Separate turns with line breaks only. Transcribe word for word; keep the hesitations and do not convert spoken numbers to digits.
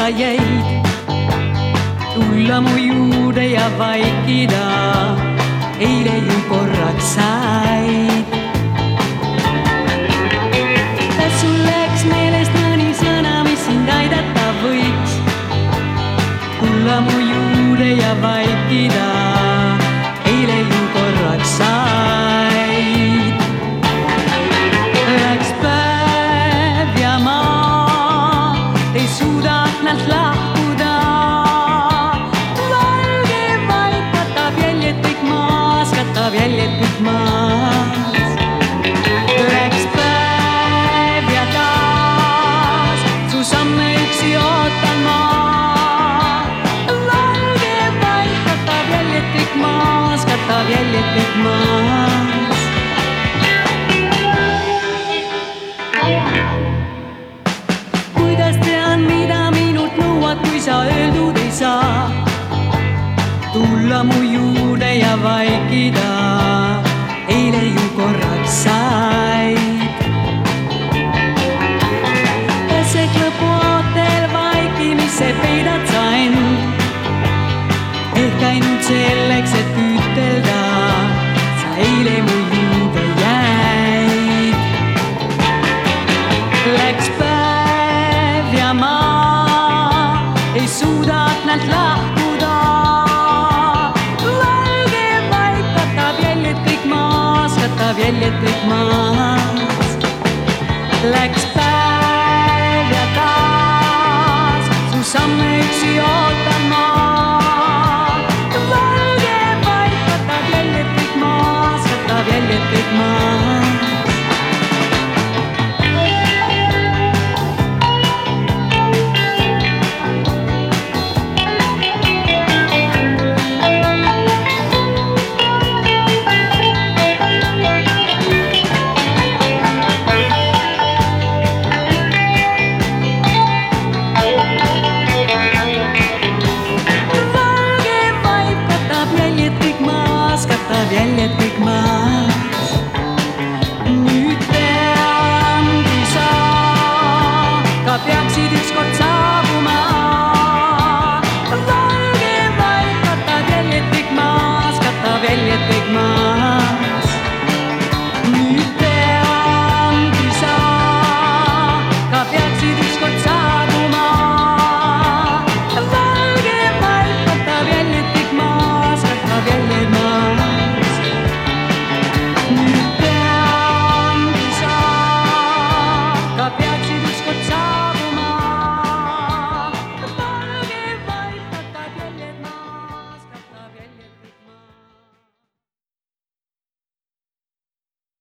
jäid, tulla mu juurde ja vaikida, eile ju korraks said. Kas sul läks meelest mõni sõna, mis sind aidata võiks, tulla mu juurde ja vaikida, eile ju korraks said. Läks päev ja ma ei suudanud lahkuda, valge vaip katab jäljed kõik maas, katab jäljed kõik maas. Läks päev ja taas su samme üksi ootan ma, valge vaip katab jäljed kõik maas, katab jäljed kõik maas. Kuidas tean, mida minult nõuad, kui sa öeldud ei saa, tulla mu juurde ja vaikida, eile ju korraks said. Pesek lõpuootel vaikimisse peidad sa end, ehk ainult selleks, et ütelda, sa eile mu juurde jäid. Läks päev ja ma ei suudanud lahkuda, valge vaip katab jäljed kõik maas, katab jäljed kõik maas. Läks päev ja taas su samme üksi